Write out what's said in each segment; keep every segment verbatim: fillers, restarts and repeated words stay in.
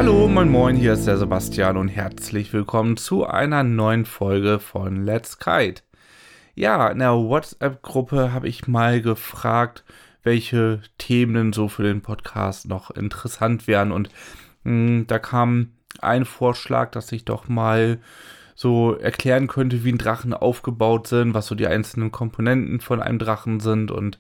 Hallo, moin moin, hier ist der Sebastian und herzlich willkommen zu einer neuen Folge von Let's Kite. Ja, in der WhatsApp-Gruppe habe ich mal gefragt, welche Themen so für den Podcast noch interessant wären und mh, da kam ein Vorschlag, dass ich doch mal so erklären könnte, wie ein Drachen aufgebaut sind, was so die einzelnen Komponenten von einem Drachen sind und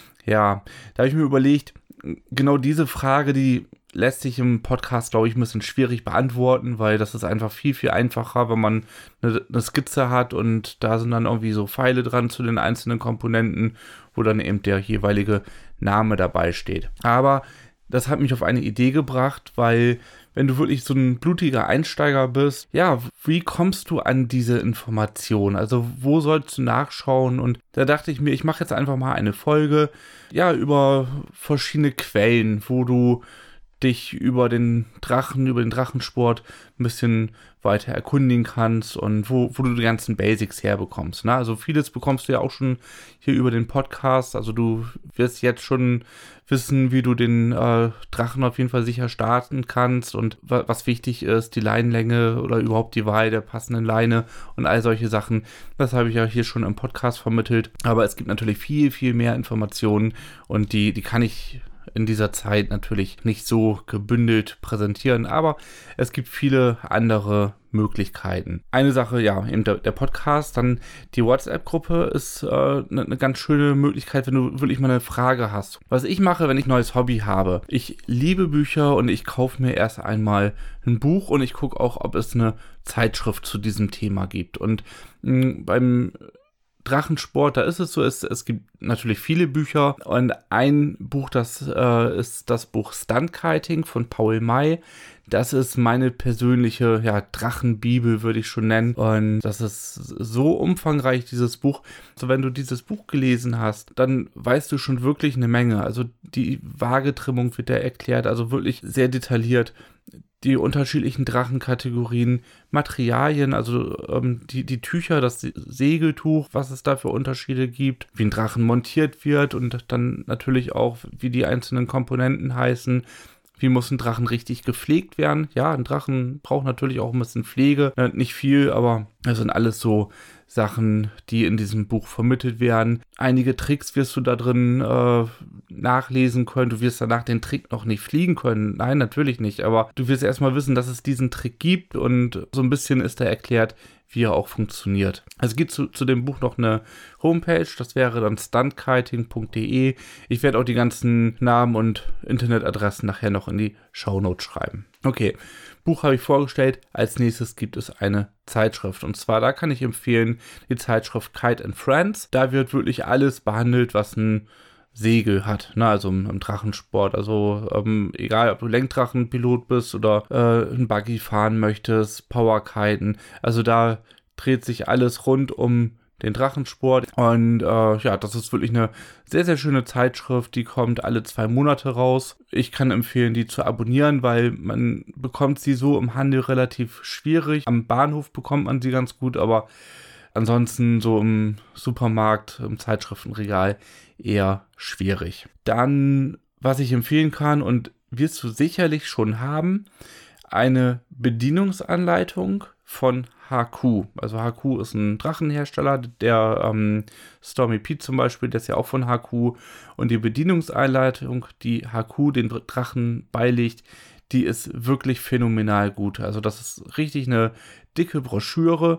ja, da habe ich mir überlegt, genau diese Frage, die lässt sich im Podcast, glaube ich, ein bisschen schwierig beantworten, weil das ist einfach viel, viel einfacher, wenn man eine, eine Skizze hat und da sind dann irgendwie so Pfeile dran zu den einzelnen Komponenten, wo dann eben der jeweilige Name dabei steht. Aber das hat mich auf eine Idee gebracht, weil wenn du wirklich so ein blutiger Einsteiger bist, ja, wie kommst du an diese Information? Also wo sollst du nachschauen? Und da dachte ich mir, ich mache jetzt einfach mal eine Folge, ja, über verschiedene Quellen, wo du dich über den Drachen, über den Drachensport ein bisschen weiter erkundigen kannst und wo, wo du die ganzen Basics herbekommst. Ne? Also vieles bekommst du ja auch schon hier über den Podcast. Also du wirst jetzt schon wissen, wie du den äh, Drachen auf jeden Fall sicher starten kannst und wa- was wichtig ist, die Leinenlänge oder überhaupt die Wahl der passenden Leine und all solche Sachen. Das habe ich ja hier schon im Podcast vermittelt. Aber es gibt natürlich viel, viel mehr Informationen und die, die kann ich in dieser Zeit natürlich nicht so gebündelt präsentieren, aber es gibt viele andere Möglichkeiten. Eine Sache, ja, eben der, der Podcast, dann die WhatsApp-Gruppe ist eine äh, ne ganz schöne Möglichkeit, wenn du wirklich mal eine Frage hast. Was ich mache, wenn ich ein neues Hobby habe, ich liebe Bücher und ich kaufe mir erst einmal ein Buch und ich gucke auch, ob es eine Zeitschrift zu diesem Thema gibt. Und mh, beim Drachensport, da ist es so, es, es gibt natürlich viele Bücher und ein Buch, das äh, ist das Buch Stunt-Kiting von Paul May. Das ist meine persönliche, ja, Drachenbibel, würde ich schon nennen. Und das ist so umfangreich, dieses Buch. Also wenn du dieses Buch gelesen hast, dann weißt du schon wirklich eine Menge. Also die Waagetrimmung wird da erklärt, also wirklich sehr detailliert. Die unterschiedlichen Drachenkategorien, Materialien, also ähm, die, die Tücher, das Segeltuch, was es da für Unterschiede gibt, wie ein Drachen montiert wird und dann natürlich auch, wie die einzelnen Komponenten heißen. Wie muss ein Drachen richtig gepflegt werden? Ja, ein Drachen braucht natürlich auch ein bisschen Pflege. Äh, nicht viel, aber das sind alles so Sachen, die in diesem Buch vermittelt werden. Einige Tricks wirst du da drin äh, nachlesen können. Du wirst danach den Trick noch nicht fliegen können. Nein, natürlich nicht. Aber du wirst erstmal wissen, dass es diesen Trick gibt und so ein bisschen ist da erklärt, wie er auch funktioniert. Es gibt zu, zu dem Buch noch eine Homepage, das wäre dann stunt kiting punkt de. Ich werde auch die ganzen Namen und Internetadressen nachher noch in die Shownotes schreiben. Okay, Buch habe ich vorgestellt. Als nächstes gibt es eine Zeitschrift. Und zwar, da kann ich empfehlen, die Zeitschrift Kite and Friends. Da wird wirklich alles behandelt, was ein Segel hat, ne, also im, im Drachensport, also ähm, egal, ob du Lenkdrachenpilot bist oder äh, ein Buggy fahren möchtest, Powerkiten, also da dreht sich alles rund um den Drachensport und äh, ja, das ist wirklich eine sehr, sehr schöne Zeitschrift, die kommt alle zwei Monate raus. Ich kann empfehlen, die zu abonnieren, weil man bekommt sie so im Handel relativ schwierig. Am Bahnhof bekommt man sie ganz gut, aber ansonsten so im Supermarkt, im Zeitschriftenregal eher schwierig. Dann, was ich empfehlen kann und wirst du sicherlich schon haben, eine Bedienungsanleitung von H Q. Also H Q ist ein Drachenhersteller, der ähm, Stormy Pete zum Beispiel, der ist ja auch von H Q. Und die Bedienungsanleitung, die H Q den Drachen beilegt, die ist wirklich phänomenal gut. Also das ist richtig eine dicke Broschüre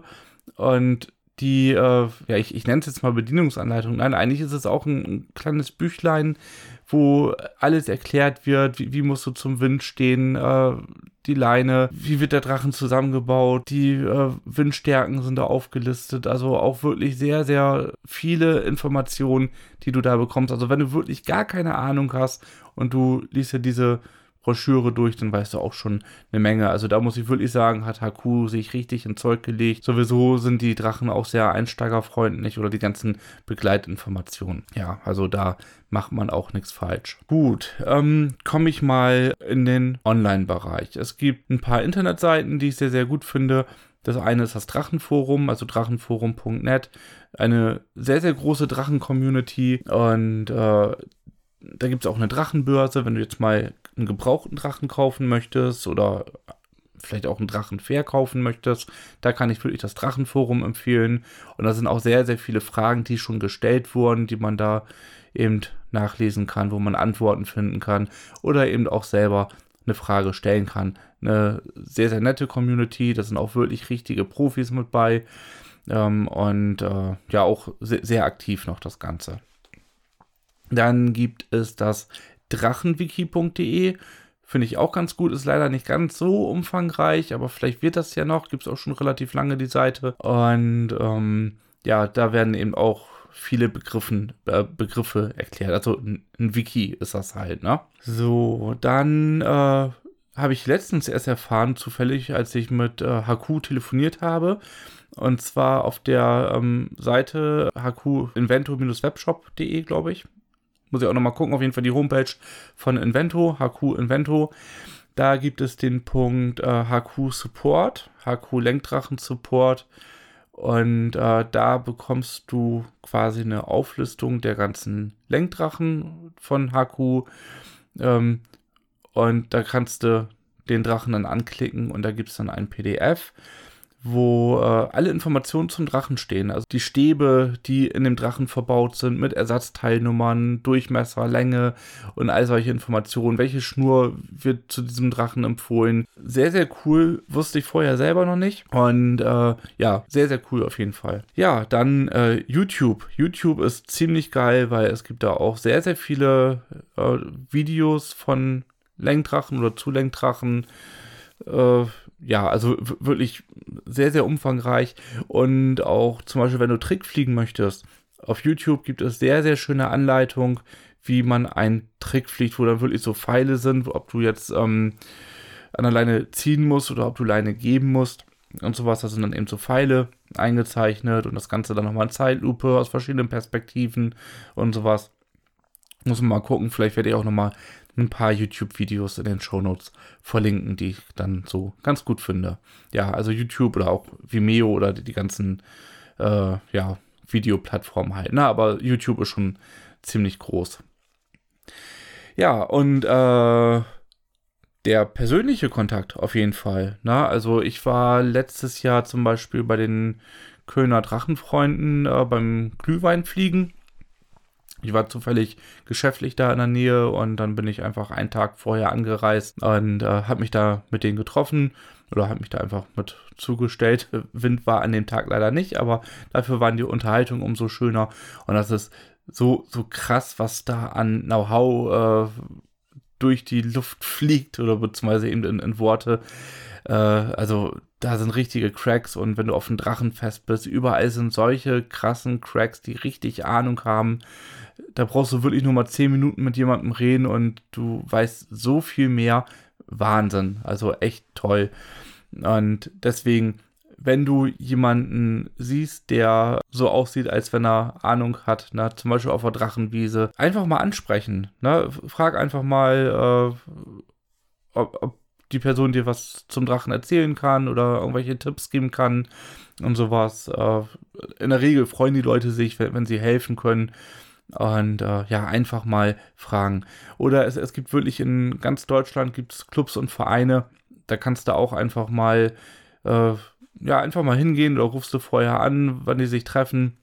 und die, äh, ja, ich, ich nenne es jetzt mal Bedienungsanleitung. Nein, eigentlich ist es auch ein, ein kleines Büchlein, wo alles erklärt wird, wie, wie musst du zum Wind stehen, äh, die Leine, wie wird der Drachen zusammengebaut, die äh, Windstärken sind da aufgelistet, also auch wirklich sehr, sehr viele Informationen, die du da bekommst. Also wenn du wirklich gar keine Ahnung hast und du liest ja diese Broschüre durch, dann weißt du auch schon eine Menge. Also da muss ich wirklich sagen, hat H Q sich richtig ins Zeug gelegt. Sowieso sind die Drachen auch sehr einsteigerfreundlich oder die ganzen Begleitinformationen. Ja, also da macht man auch nichts falsch. Gut, ähm, komme ich mal in den Online-Bereich. Es gibt ein paar Internetseiten, die ich sehr, sehr gut finde. Das eine ist das Drachenforum, also drachenforum punkt net. Eine sehr, sehr große Drachen-Community und äh, da gibt es auch eine Drachenbörse, wenn du jetzt mal einen gebrauchten Drachen kaufen möchtest oder vielleicht auch einen Drachen verkaufen möchtest. Da kann ich wirklich das Drachenforum empfehlen. Und da sind auch sehr, sehr viele Fragen, die schon gestellt wurden, die man da eben nachlesen kann, wo man Antworten finden kann oder eben auch selber eine Frage stellen kann. Eine sehr, sehr nette Community, da sind auch wirklich richtige Profis mit bei ähm, und äh, ja auch sehr, sehr aktiv noch das Ganze. Dann gibt es das drachenwiki punkt de, finde ich auch ganz gut, ist leider nicht ganz so umfangreich, aber vielleicht wird das ja noch, gibt es auch schon relativ lange die Seite und ähm, ja, da werden eben auch viele Begriffen, äh, Begriffe erklärt. Also ein, ein Wiki ist das halt, ne? So, dann äh, habe ich letztens erst erfahren, zufällig, als ich mit äh, H Q telefoniert habe. Und zwar auf der ähm, Seite h q invento webshop punkt de, glaube ich. Muss ich auch nochmal gucken, auf jeden Fall die Homepage von Invento, H Q Invento. Da gibt es den Punkt äh, H Q Support, H Q Lenkdrachen Support. Und äh, da bekommst du quasi eine Auflistung der ganzen Lenkdrachen von H Q. Ähm, und da kannst du den Drachen dann anklicken und da gibt es dann ein P D F, wo äh, alle Informationen zum Drachen stehen. Also die Stäbe, die in dem Drachen verbaut sind, mit Ersatzteilnummern, Durchmesser, Länge und all solche Informationen. Welche Schnur wird zu diesem Drachen empfohlen? Sehr, sehr cool. Wusste ich vorher selber noch nicht. Und äh, ja, sehr, sehr cool auf jeden Fall. Ja, dann äh, YouTube. YouTube ist ziemlich geil, weil es gibt da auch sehr, sehr viele äh, Videos von Lenkdrachen oder zu Lenkdrachen. Äh, ja, also w- wirklich sehr, sehr umfangreich. Und auch zum Beispiel, wenn du Trick fliegen möchtest, auf YouTube gibt es sehr, sehr schöne Anleitung, wie man einen Trick fliegt, wo dann wirklich so Pfeile sind, ob du jetzt ähm, an der Leine ziehen musst oder ob du Leine geben musst und sowas. Da sind dann eben so Pfeile eingezeichnet und das Ganze dann nochmal in Zeitlupe aus verschiedenen Perspektiven und sowas. Muss man mal gucken, vielleicht werde ich auch nochmal ein paar YouTube-Videos in den Shownotes verlinken, die ich dann so ganz gut finde. Ja, also YouTube oder auch Vimeo oder die, die ganzen äh, ja, Videoplattformen halt. Ne? Aber YouTube ist schon ziemlich groß. Ja, und äh, der persönliche Kontakt auf jeden Fall. Ne? Also ich war letztes Jahr zum Beispiel bei den Kölner Drachenfreunden äh, beim Glühweinfliegen. Ich war zufällig geschäftlich da in der Nähe und dann bin ich einfach einen Tag vorher angereist und äh, habe mich da mit denen getroffen oder habe mich da einfach mit zugestellt. Wind war an dem Tag leider nicht, aber dafür waren die Unterhaltungen umso schöner und das ist so, so krass, was da an Know-how äh, durch die Luft fliegt oder beziehungsweise eben in, in Worte. Äh, also da sind richtige Cracks und wenn du auf dem Drachenfest bist, überall sind solche krassen Cracks, die richtig Ahnung haben. Da brauchst du wirklich nur mal zehn Minuten mit jemandem reden und du weißt so viel mehr. Wahnsinn, also echt toll. Und deswegen, wenn du jemanden siehst, der so aussieht, als wenn er Ahnung hat, ne, zum Beispiel auf der Drachenwiese, einfach mal ansprechen. Ne? Frag einfach mal, äh, ob, ob die Person dir was zum Drachen erzählen kann oder irgendwelche Tipps geben kann und sowas. Äh, in der Regel freuen die Leute sich, wenn, wenn sie helfen können. Und äh, ja, einfach mal fragen. Oder es, es gibt wirklich in ganz Deutschland gibt's Clubs und Vereine, da kannst du auch einfach mal äh, ja, einfach mal hingehen oder rufst du vorher an, wann die sich treffen.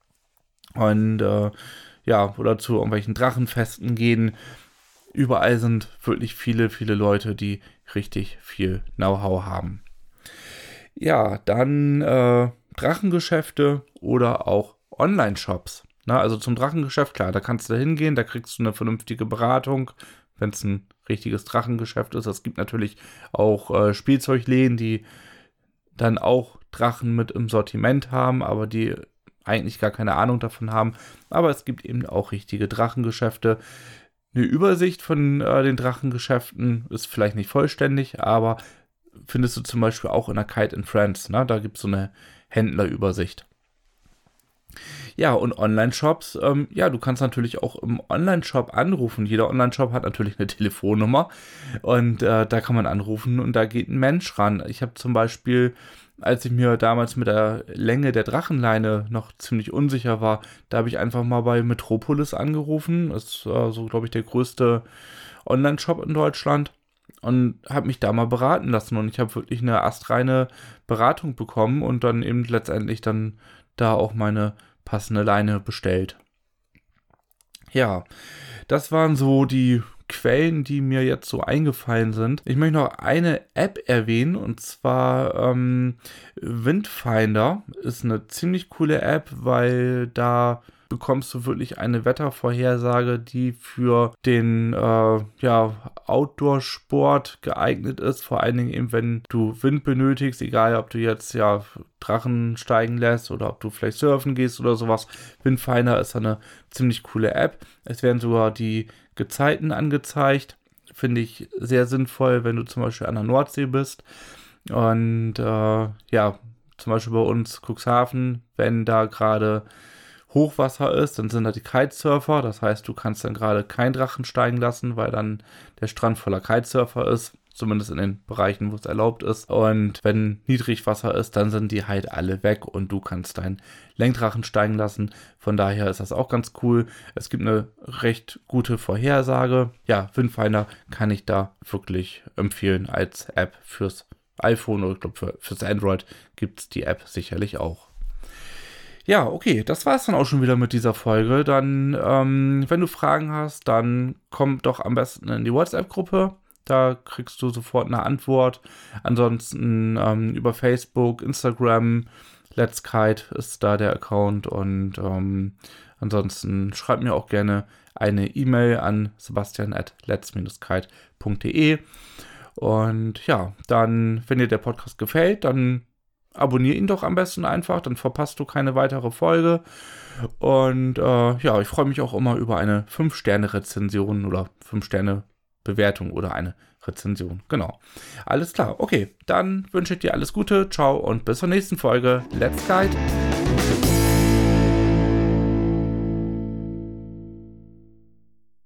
Und äh, ja, oder zu irgendwelchen Drachenfesten gehen. Überall sind wirklich viele, viele Leute, die richtig viel Know-how haben. Ja, dann äh, Drachengeschäfte oder auch Online-Shops. Na, also zum Drachengeschäft, klar, da kannst du hingehen, da kriegst du eine vernünftige Beratung, wenn es ein richtiges Drachengeschäft ist. Es gibt natürlich auch äh, Spielzeugläden, die dann auch Drachen mit im Sortiment haben, aber die eigentlich gar keine Ahnung davon haben. Aber es gibt eben auch richtige Drachengeschäfte. Eine Übersicht von äh, den Drachengeschäften ist vielleicht nicht vollständig, aber findest du zum Beispiel auch in der Kite in France. Ne? Da gibt es so eine Händlerübersicht. Ja, und Online-Shops, ähm, ja, du kannst natürlich auch im Online-Shop anrufen. Jeder Online-Shop hat natürlich eine Telefonnummer und äh, da kann man anrufen und da geht ein Mensch ran. Ich habe zum Beispiel, als ich mir damals mit der Länge der Drachenleine noch ziemlich unsicher war, da habe ich einfach mal bei Metropolis angerufen. Das ist äh, so, glaube ich, der größte Online-Shop in Deutschland. Und habe mich da mal beraten lassen und ich habe wirklich eine astreine Beratung bekommen und dann eben letztendlich dann da auch meine passende Leine bestellt. Ja, das waren so die Quellen, die mir jetzt so eingefallen sind. Ich möchte noch eine App erwähnen und zwar ähm, Windfinder ist eine ziemlich coole App, weil da bekommst du wirklich eine Wettervorhersage, die für den äh, ja, Outdoor-Sport geeignet ist. Vor allen Dingen eben, wenn du Wind benötigst, egal ob du jetzt ja Drachen steigen lässt oder ob du vielleicht surfen gehst oder sowas. Windfinder ist eine ziemlich coole App. Es werden sogar die Gezeiten angezeigt. Finde ich sehr sinnvoll, wenn du zum Beispiel an der Nordsee bist. Und äh, ja, zum Beispiel bei uns Cuxhaven, wenn da gerade Hochwasser ist, dann sind da die Kitesurfer. Das heißt, du kannst dann gerade keinen Drachen steigen lassen, weil dann der Strand voller Kitesurfer ist. Zumindest in den Bereichen, wo es erlaubt ist. Und wenn Niedrigwasser ist, dann sind die halt alle weg und du kannst deinen Lenkdrachen steigen lassen. Von daher ist das auch ganz cool. Es gibt eine recht gute Vorhersage. Ja, Windfinder kann ich da wirklich empfehlen als App fürs iPhone oder ich glaube für, fürs Android gibt es die App sicherlich auch. Ja, okay, das war es dann auch schon wieder mit dieser Folge. Dann, ähm, wenn du Fragen hast, dann komm doch am besten in die WhatsApp-Gruppe. Da kriegst du sofort eine Antwort. Ansonsten ähm, über Facebook, Instagram, Let's Kite ist da der Account. Und ähm, ansonsten schreib mir auch gerne eine E-Mail an sebastian at lets kite punkt de. Und ja, dann, wenn dir der Podcast gefällt, dann abonniere ihn doch am besten einfach, dann verpasst du keine weitere Folge. Und äh, ja, ich freue mich auch immer über eine fünf Sterne Rezension oder fünf Sterne Bewertung oder eine Rezension. Genau. Alles klar. Okay, dann wünsche ich dir alles Gute. Ciao und bis zur nächsten Folge. Let's Kite!